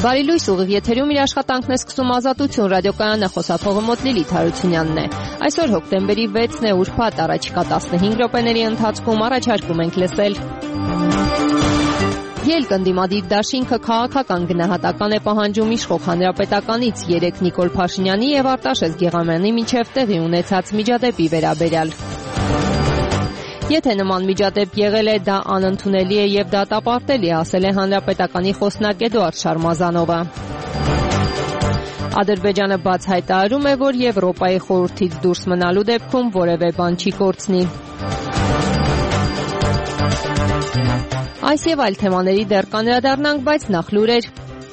Բարի լույս, ուղիղ եթերում իր աշխատանքն է սկսում Ազատություն ռադիոկայանը, խոսափողը մոտ Լիլիթ Հարությունյանն է։ Այսօր հոկտեմբերի 6-ն է, ուրբաթ, առաջիկա 15 րոպեների ընթացքում առաջարկում ենք լսել. Ելք ընդդիմադիր դաշինքը քաղաքական գնահատական է պահանջում իշխող հանրապետականից 3 Նիկոլ Փաշինյանի եւ Արտաշես Գեղամյանի միջև տեղի ունեցած միջադեպի վերաբերյալ։ Եթե նման միջադեպ եղել է, դա անընդունելի է եւ դատապարտելի, ասել է հանրապետականի խոսնակ Էդուարդ Շարմազանովը։ Ադրբեջանը բաց հայտարարում է, որ Եվրոպայի խորհրդից դուրս մնալու դեպքում որևէ բան չի կորցնի։ Այս եւ այլ թեմաների դեռ կանդրադառնանք, բայց նախ լուրեր։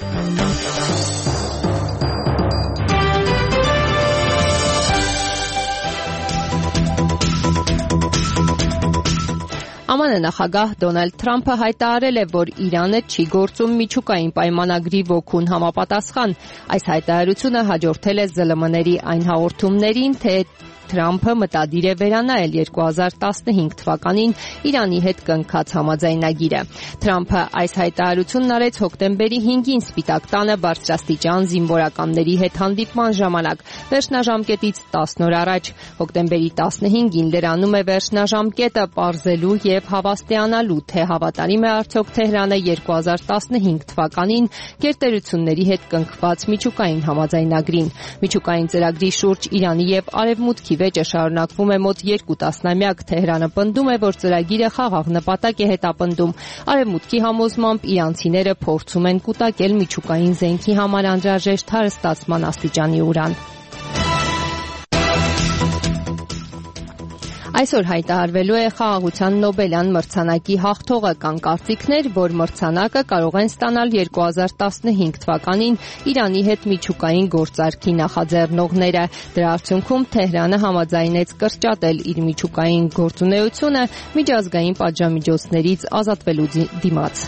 ԱՄՆ նախագահ Դոնալդ Թրամփը հայտարարել է, որ Իրանը չի գործում միջուկային պայմանագրի ոգուն համապատասխան։ Այս հայտարարությունը հաջորդել է ԶԼՄ-ների այն հաղորդումներին, թե Թրամփը մտադիր է վերանայել 2015 թվականին Իրանի հետ կնքած համաձայնագիրը։ Թրամփը այս հայտարարությունն արեց հոկտեմբերի 5-ին Սպիտակ տանը բարձրաստիճան զինվորականների հետ հանդիպման ժամանակ, վերջնաժամկետից 10 օր առաջ։ Հոկտեմբերի 15-ին լրանում է վերջնաժամկետը պարզելու եւ հավաստիանալու, թե հավատարիմ է արդյոք Թեհրանը 2015 թվականին գերտերությունների հետ կնքված միջուկային համաձայնագրին։ Միջուկային ծրագրի շուրջ Իրանի եւ Արևմուտքի վեճը շարունակվում է մոտ 2 տասնամյակ։ Թեհրանը պնդում է, որ ծրագիրը խաղաղ նպատակ է հետապնդում։ Արևմուտքի համոզմամբ իրանցիները փորձում են կուտակել միջուկային զենքի համար անհրաժեշտ հարստացման աստիճանի ուրան։ Այսօր հայտարարվելու է Խաղաղության Նոբելյան մրցանակի հաղթողը։ Կան կարծիքներ, որ մրցանակը կարող են ստանալ 2015 թվականին Իրանի հետ միջուկային գործարքի նախաձեռնողները։ Դրա արդյունքում Թեհրանը համաձայնեց կրճատել իր միջուկային գործունեությունը միջազգային պատժամիջոցներից ազատվելու դիմաց։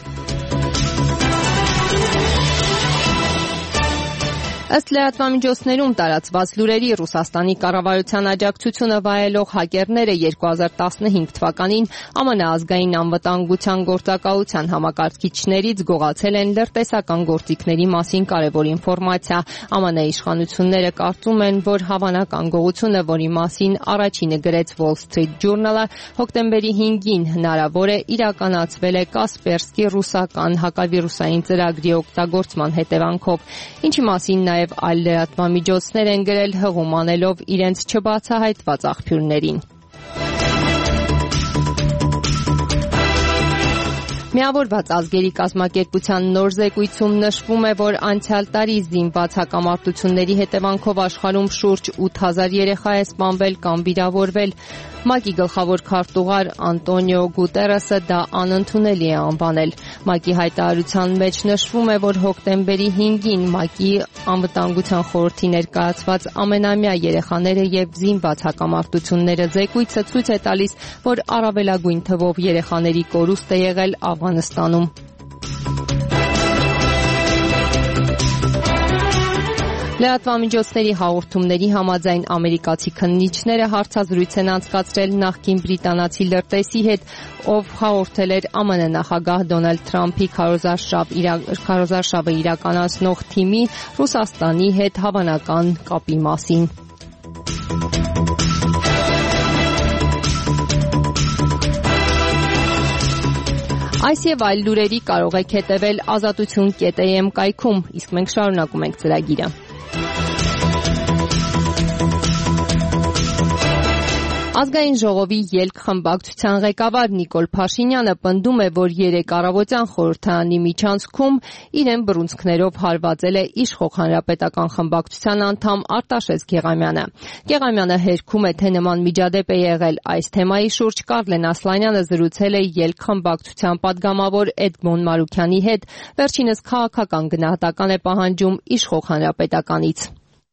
Ըստ լրատվամիջոցներում տարածված լուրերի, Ռուսաստանի կառավարության աջակցությունը վայելող հակերները 2015 թվականին ԱՄՆ ազգային անվտանգության գործակալության համակարգիչներից գողացել են լրտեսական գործիքների մասին կարևոր ինֆորմացիա։ ԱՄՆ իշխանությունները կարծում են, որ հավանական գողությունը, որի մասին առաջինը գրեց Wall Street Journal-ը, հոկտեմբերի 5-ին հնարավոր է իրականացվել է Կասպերսկի ռուսական հակավիրուսային ծրագրի օգտագործման հետևանքով, ինչի մասին նաև այլ լրատվամիջոցներ են գրել, հղում անելով իրենց չբացահայտված աղբյուրներին։ Միավորված ազգերի կազմակերպության նոր զեկույցում նշվում է, որ անցյալ տարի զինված հակամարտությունների հետևանքով աշխարհում շուրջ 8000 երեխա է սպանվել կամ վիրավորվել։ ՄԱԿ-ի գլխավոր քարտուղար Անտոնիո Գուտերեսը դա անընդունելի է անվանել։ ՄԱԿ-ի հայտարարության մեջ նշվում է, որ հոկտեմբերի 5-ին ՄԱԿ-ի անվտանգության խորհրդի ներկայացված ամենամյա երեխաները եւ զինված հակամարտությունները զեկույցը ցույց է տալիս, որ առավելագույն թվով երեխաների կորուստ է եղել Աֆղանստանում։ Լրատվամիջոցների հաղորդումների համաձայն ամերիկացի քննիչները հարցազրույց են անցկացրել նախկին բրիտանացի լրտեսի հետ, ով հաղորդել էր ԱՄՆ նախագահ Դոնալդ Թրամփի քարոզարշավը իրականացնող թիմի Ռուսաստանի հետ հավանական կապի մասին։ Այս եւ այլ լուրերի կարող եք հետևել azatutun.am կայքում, իսկ մենք շարունակում ենք ծրագիրը։ Ազգային ժողովի ելք խմբակցության ղեկավար Նիկոլ Փաշինյանը պնդում է, որ 3 առավոտյան խորհրդարանի միջանցքում իրեն բռունցքներով հարվածել է իշխող հանրապետական խմբակցության անդամ Արտաշես Գեղամյանը։ Գեղամյանը հերքում է, թե նման միջադեպ է եղել։ Այս թեմայի շուրջ Կարլեն Ասլանյանը զրուցել է ելք խմբակցության պատգամավոր Էդմոն Մարուքյանի հետ, վերջինս քաղաքական գնահատական է պահանջում իշխող հանրապետականից։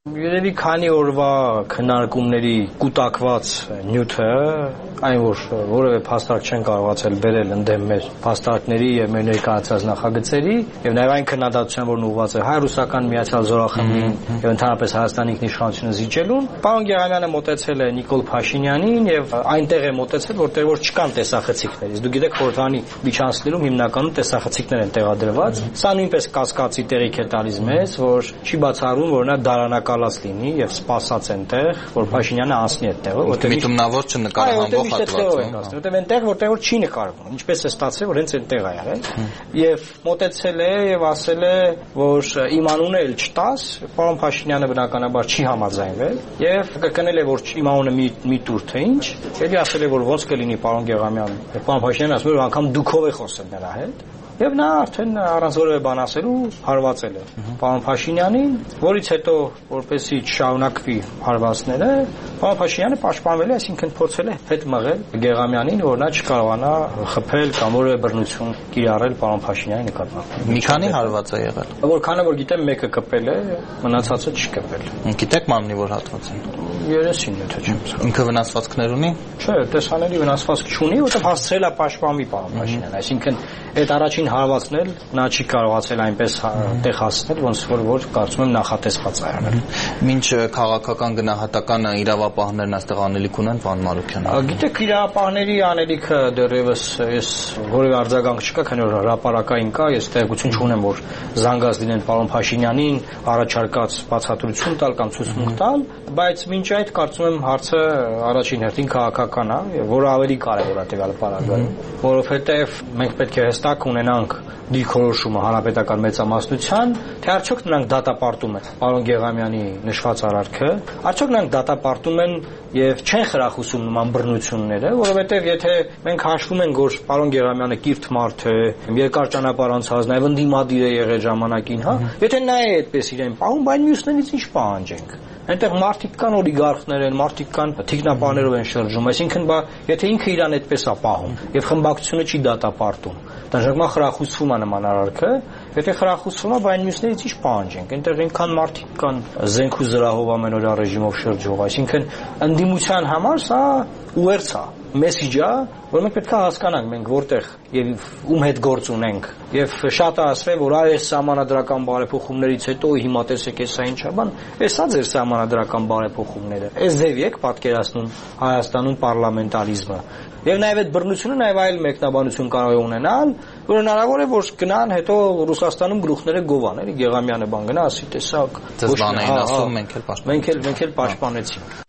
Երևի քանի օրվա քննարկումների կուտակված նյութը, այն որ որևէ փաստարկ չեն կարողացել բերել ընդդեմ մեր փաստարկների եւ մեր ներկայացած նախագծերի, եւ նաեւ այն քննադատության, որն ուղղված է հայ-ռուսական միացյալ զորախմբին եւ ընդհանրապես Հայաստանի ինքնիշխանությունը զիջելուն, պարոն Գեղամյանը մոտեցել է Նիկոլ Փաշինյանին եւ այնտեղ է մոտեցել, որտեղ որ չկան տեսախցիկներ։ Իսկ դուք գիտեք, խորհրդանի միջանցքներում հիմնականում տեսախցիկներ են տեղադրված։ Սա նույնպես կասկածի տեղիք է տալիս մեզ, որ չի բացառում, որ նա դարանակալած լինի եւ սպասած այնտեղ, որ Փաշինյանը անցնի այդտեղը, որտեղ միտումնավոր չնկարահանվող հատվածը, որտեղ այնտեղ, որտեղ որ չի նկարվում։ Ինչպես է ստացվել, որ հենց այնտեղ է եղել։ Եվ մոտեցել է եւ ասել է, որ իմ անունը էլ չտաս, պարոն Փաշինյանը բնականաբար չի համաձայնվել եւ կրկնել է, որ իմ անունը մի տուր թե ինչ, ելի ասել է, որ ոնց կլինի պարոն Գեղամյան։ Պարոն Փաշինյանը ասում է, որ անգամ դուքով է խոսել նրա հետ։ Եվ նա արդեն առանց որևէ բան ասելու հարվածել է պարոն Փաշինյանին, որից հետո որպեսզի չշարունակվի հարվածները, պարոն Փաշինյանը պաշտպանվել է, այսինքն փորձել է հետ մղել Գեղամյանին, որ նա չկարողանա խփել կամ որևէ բռնություն կիրառել պարոն Փաշինյանի նկատմամբ։ Մի քանի հարված է եղել։ Որքանը որ գիտեմ, մեկը կպել է, մնացածը չի կպել։ Գիտեք մարմնի որ հատվածին։ Երեսին եթե չեմ սա։ Ինքը վնասվածքներ ունի։ Չէ, տեսանելի վնասվածք չունի, որովհետև հասցրել է պաշտպանվի պարոն Փաշինյանը, այսինքն այդ առաջին հարվածն էլ նա չի կարողացել այնպես տեղ հասնել, ոնց որ կարծում եմ նախատեսված է եղել։ Մինչ քաղաքական գնահատականը իրավապահներն այստեղ անելիք ունեն, պարոն Մանուկյան։ Գիտեք, իրավապահների անելիքը դեռևս ես որևէ արձագանք չկա, քանի որ հրապարակային կա, ես տեղեկություն չունեմ, որ զանգած լինեն պարոն Փաշինյանին առաջարկած բացատրություն տալ կամ ցուցմունք տալ, բայց մինչ այդ կարծում եմ հարցը առաջին հերթին քաղաքական է, որը ավելի կարևոր է տվյալ պարագայում, որովհետև մենք պետք է հստակ ունենանք դիրքորոշումը հանրապետական մեծամասնության, թե արդյոք նրանք դատապարտում են պարոն Գեղամյանի նշված արարքը, արդյոք նրանք դատապարտում են եւ չեն խրախուսում նման բռնությունները, որովհետեւ եթե մենք հաշվում ենք, որ պարոն Գեղամյանը կիրթ մարդ է, երկար ճանապարհ անցած, նաեւ ընդդիմադիր է եղել ժամանակին, հա, եթե նա է այդպես իրեն պահում, բայց մյուսներից ինչ պահանջենք։ Այնտեղ մարդիկ կան, օլիգարխներ են, մարդիկ կան, թիկնապահներով են շրջում, այսինքն եթե ինքը իրան այդպես է պահում եւ խմբակցությունը չի դատապարտում, դաժանման խրախուսվում է նման արարքը, եթե խրախուսվում է, բայց մյուսներից ինչ պահանջենք։ Այնտեղ այնքան մարդիկ կան, զենք ու զրահով ամենօրյա ռեժիմով շրջող, այսինքն ընդդիմության համար սա ուղերձ է, մեսիջ է, որ մենք պետք է հասկանանք մենք որտեղ եւ ում հետ գործ ունենք եւ շատ ասվել որ այս համանadrական բարեփոխումներից հետո հիմա տեսեք էսա ինչա բան էսա ձեր համանadrական բարեփոխումները այս ձև եք պատկերացնում Հայաստանում պարլամենտարիզմը եւ նաեւ այդ բռնությունը նաեւ այլ մեկնաբանություն կարող է ունենալ որ հնարավոր է որ գնան հետո Ռուսաստանում գլուխները գովան էլի Գեղամյանը բան գնա ասի տեսակ ոչ բանային ասում մենք էլ պաշտպանեցինք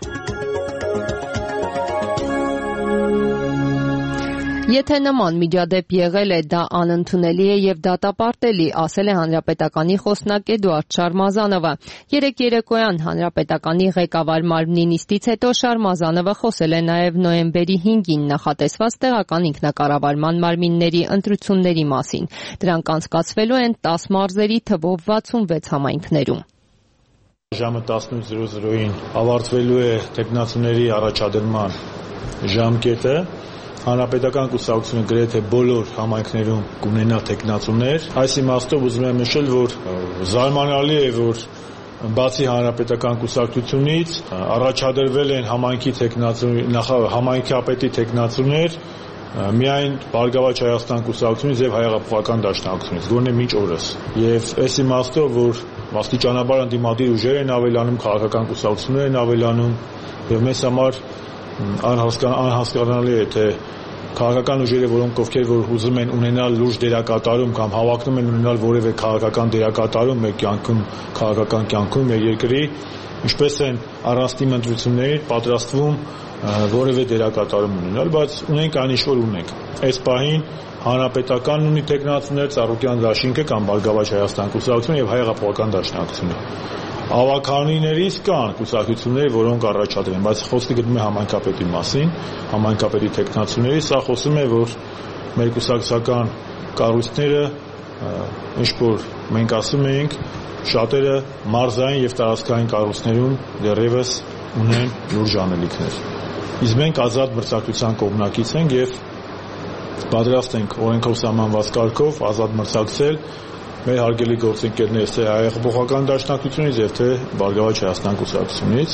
Եթե նման միջադեպ եղել է, դա անընդունելի է եւ դատապարտելի, ասել է Հանրապետականի խոսնակ Էդուարդ Շարմազանովը։ Երեկ երեկոյան Հանրապետականի ղեկավար մարմնի նիստից հետո Շարմազանովը խոսել է նաեւ նոյեմբերի 5-ին նախատեսված տեղական ինքնակառավարման մարմինների ընտրությունների մասին։ Դրանք անցկացվելու են 10 մարզերի թվով 66 համայնքներում։ Ժամը 18:00-ին ավարտվելու է տեխնացուների առաջադրման ժամկետը։ Հանրապետական կուսակցությունը գրեթե բոլոր համայնքներում կունենա տեխնացուներ։ Այս իմաստով ուզում եմ նշել, որ զարմանալի է, որ բացի հանրապետական կուսակցությունից առաջադրվել են համայնքապետի տեխնացուներ միայն Բարգավաճ Հայաստան կուսակցությունից եւ Հայեղափոխական դաշնակցությունից, գոնե մինչ օրս։ Եվ այս իմաստով, որ աստիճանաբար ընդդիմադիր ուժեր են ավելանում, քաղաքական կուսակցություններ են ավելանում եւ մեզ համար անհասկանալի է թե քաղաքական ուժերը, որոնք ովքեր որ ուզում են ունենալ լուրջ դերակատարում կամ հավակնում են ունենալ որևէ քաղաքական դերակատարում մեր կյանքում, քաղաքական կյանքում մեր երկրի, ինչպես են առանցքի ընտրություններին պատրաստվում որևէ դերակատարում ունենալ, բայց ունենք այն ինչ որ ունենք։ Այս պահին Հանրապետականն ունի տեխնացուներ, Ծառուկյան դաշինքը կամ Բարգավաճ Հայաստան կուսակցությունը եւ Հայեղափոխական դաշնակցությունը։ Ավականիներից կան կուսակցություններ, որոնք առաջադրեն, բայց խոսքը գնում է համայնքապետի մասին, համայնքապետի տեխնացուների, սա խոսում է, որ մեր կուսակցական կառույցները, ինչ որ մենք ասում էինք, շատերը մարզային եւ տարածքային կառույցներում դեռևս ունեն լուրջ անելիքներ։ Իսկ մենք ազատ մրցակցության կողմնակից ենք եւ պատրաստ ենք օրենքով սահմանված կարգով ազատ մրցակցել մեր հարգելի գործընկերներից թե Հեղափոխական դաշնակցությունից եւ թե Բարգավաճ Հայաստան կուսակցությունից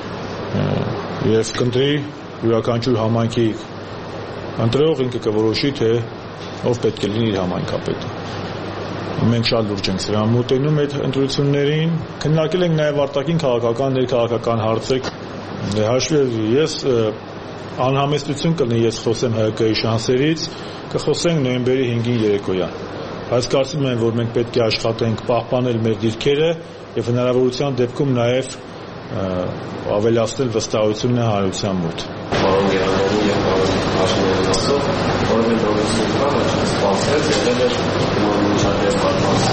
եւ կընտրի յուրաքանչյուր համայնքի ընտրող ինքը կորոշի թե ով պետք է լինի իր համայնքապետը։ Մենք շատ լուրջ ենք սրան մոտենում այդ ընտրություններին, քննարկել ենք նաեւ արտաքին քաղաքական, ներքաղաքական հարցեր։ Ես անհամեստություն կլինի, ես խոսեմ ՀԿ-ի շանսերից, կխոսենք նոյեմբերի 5-ին երեկոյան։ Բայց կարծում եմ, որ մենք պետք է աշխատենք պահպանել մեր դիրքերը եւ հնարավորության դեպքում նաեւ ավելացնել վստահությունը հանրության մոտ։ Պարոն Գերանյանի եւ պարոն Հաշմյանն ասող, որովհետեւ նորություն կա, ոչ սպասեց, եղել է միջադեպ պատմած։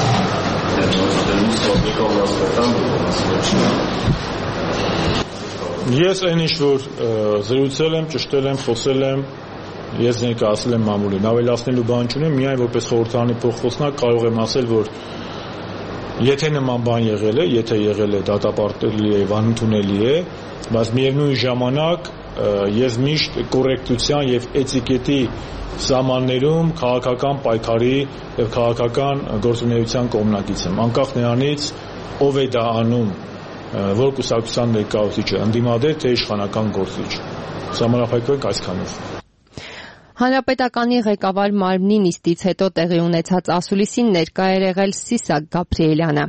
Ես այն ինչ որ զրուցել եմ, ճշտել եմ, խոսել եմ, ես ներկայացել եմ մամուլին, ավելացնելու բան չունեմ, միայն որպես խորհրդարանի փոխխոսնակ կարող եմ ասել, որ եթե նման բան եղել է, եթե եղել է դատապարտելի է, անընդունելի է, բայց միևնույն ժամանակ ես միշտ կոռեկտության եւ էթիկետի սահմաններում քաղաքական պայքարի եւ քաղաքական գործունեության կողմնակից եմ, անկախ նրանից ով է դա անում, որ կուսակցության ներկայացուցիչը, ընդդիմադեր թե իշխանական գործիչ։ Սահմանափակվենք այսքանով։ Հանրապետականի ղեկավար մարմնի նիստից հետո տեղի ունեցած ասուլիսին ներկա էր եղել Սիսակ Գաբրիելյանը։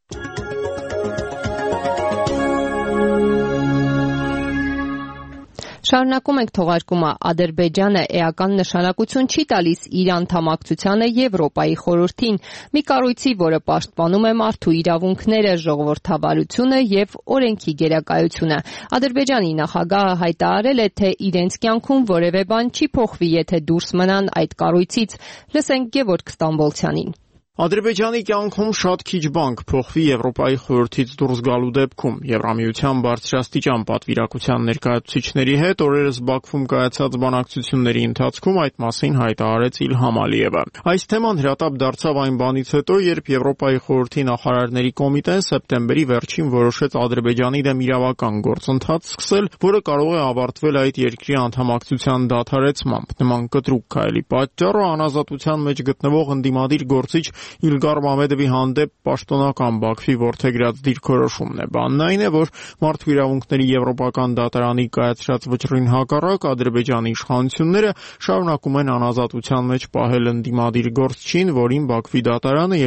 Շարունակում ենք թողարկումը։ Ադրբեջանը էական նշանակություն չի տալիս իր անդամակցությանը Եվրոպայի խորհրդին, մի կառույցի, որը պաշտպանում է մարդու իրավունքները, ժողովրդավարությունը եւ օրենքի գերակայությունը։ Ադրբեջանի նախագահը հայտարարել է, թե իրենց կյանքում որևէ բան չի փոխվի, եթե դուրս մնան այդ կառույցից։ Լսենք Գևորգ Ստամբոլցյանին։ Ադրբեջանի կյանքում շատ քիչ բան կփոխվի Եվրոպայի խորհրդից դուրս գալու դեպքում։ Եվրամիության բարձրաստիճան պատվիրակության ներկայացուցիչների հետ օրերս Բաքվում կայացած բանակցությունների ընթացքում այդ մասին հայտարարեց Իլհամ Ալիևը։ Այս թեման հրատապ դարձավ այն բանից հետո, երբ Եվրոպայի խորհրդի նախարարների կոմիտեն սեպտեմբերի վերջին որոշեց Ադրբեջանի դեմ իրավական գործընթաց սկսել, որը կարող է ավարտվել այդ երկրի անդամակցության դադարեցմամբ։ Նման կտրուկ քայլի պատճառը անազատության մեջ գտնվող ընդդիմադիր գործիչ Իլգար Մամեդովի հանդեպ պաշտոնական Բաքվի որդեգրած դիրքորոշումն է։ Բանն այն է, որ մարդու իրավունքների եվրոպական դատարանի կայացրած վճռին հակառակ Ադրբեջանի իշխանությունները շարունակում են անազատության մեջ պահել ընդդիմադիր գործչին, որին Բաքվի դատարանը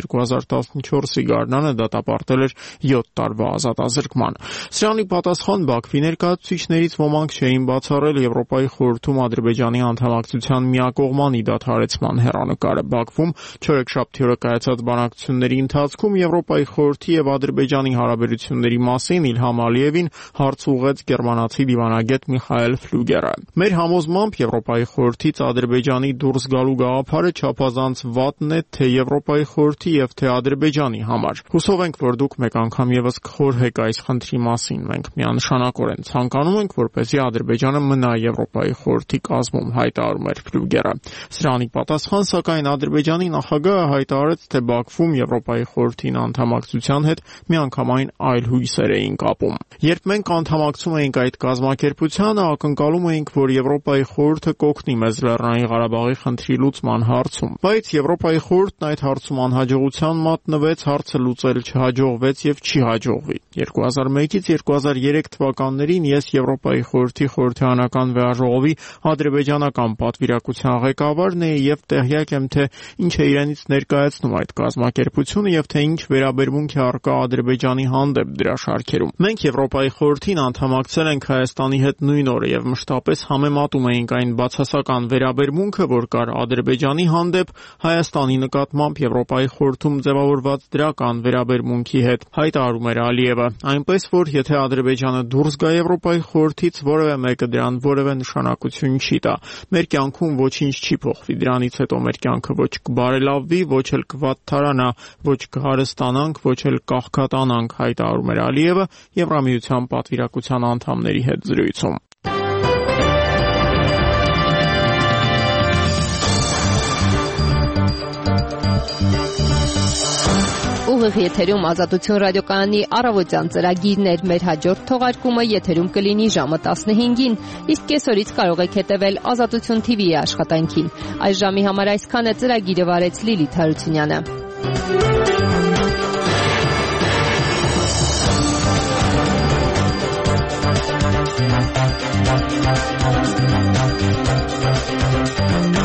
2014-ի գարնանը դատապարտել էր 7 տարվա ազատազրկման։ Սրանի պատասխան Բաքվի ներկայացուցիչներից ոմանք չէին բացառել Եվրոպայի խորհրդում Ադրբեջանի անդամակցության միակողմանի դադարեցման հեռանկարը։ Բաքվում չորեքշաբթի օրը կայացած բանակցությունների ընթացքում Եվրոպայի խորհրդի եւ Ադրբեջանի հարաբերությունների մասին Իլհամ Ալիևին հարց ուղղեց գերմանացի դիվանագետ Միխայել Ֆլուգերը։ Մեր համոզմամբ Եվրոպայի խորհրդից Ադրբեջանի դուրս գալու գաղափարը չափազանց վատն է թե Եվրոպայի խորհրդի եւ թե Ադրբեջանի համար։ Հուսով ենք, որ դուք մեկ անգամ եւս կխորհեք այս խնդրի մասին։ Մենք միանշանակորեն ցանկանում ենք, որպեսզի Ադրբեջանը մնա Եվրոպայի խորհրդի կազմում, հայտարարում էր Ֆլուգերը։ Սրանի պատասխան, սակայն Ադրբեջանի նախագահը հայտարարեց, թե Բաքվում Եվրոպայի խորհրդին անդամակցության հետ միանգամայն այլ հույսեր էին կապում։ Երբ մենք անդամակցում էինք այդ կազմակերպությանը, ակնկալում էինք, որ Եվրոպայի խորհուրդը կօգնի մեզ Լեռնային Ղարաբաղի խնդրի լուծման հարցում, բայց Եվրոպայի խորհուրդն այդ հարցում անհաջողության մատնվեց, հարցը լուծել չհաջողվեց եւ չի հաջողվի։ 2001-ից 2003 թվականներին ես Եվրոպայի խորհրդի խորհրդարանական վեաժողովի ադրբեջանական պատվիրակության ղեկավարն էի եւ տեղյակ եմ, թե ինչ է իրենից ներկայացնում այդ կազմակերպությունը եւ թե ինչ վերաբերմունք է առկա Ադրբեջանի հանդեպ դրա շարքերում։ Մենք Եվրոպայի խորհրդին անդամակցել ենք Հայաստանի հետ նույն օրը եւ մշտապես համեմատում էինք այն բացասական վերաբերմունքը, որ կար Ադրբեջանի հանդեպ Հայաստանի նկատմամբ Եվրոպայի խորհրդում ձևավորված դրական վերաբերմունքի հետ, հայտարարում էր Ալիևը։ Այնպես որ եթե Ադրբեջանը դուրս գա Եվրոպայի խորհրդից, որևէ մեկը դրան որևէ նշանակություն չի տա։ Մեր կյանքում ոչինչ չի փոխվի, դրանից հետո մեր կյանքը ոչ կբարելավվի, ոչ էլ կվատթարանա, ոչ կհարստանանք, ոչ էլ կաղքատանանք, հայտարարում էր Ալիևը Եվրամիության պատվիրակության անդամների հետ զրույցում։ Ուղիղ եթերում Ազատություն ռադիոկայանի առավոտյան ծրագիրն էր։ Մեր հաջորդ թողարկումը եթերում կլինի ժամը 15-ին, իսկ կեսօրից կարող եք հետևել Ազատություն TV-ի աշխատանքին։ Այս ժամի համար այսքանը։ Ծրագիրը վարեց Լիլիթ Հարությունյանը։ Thank you.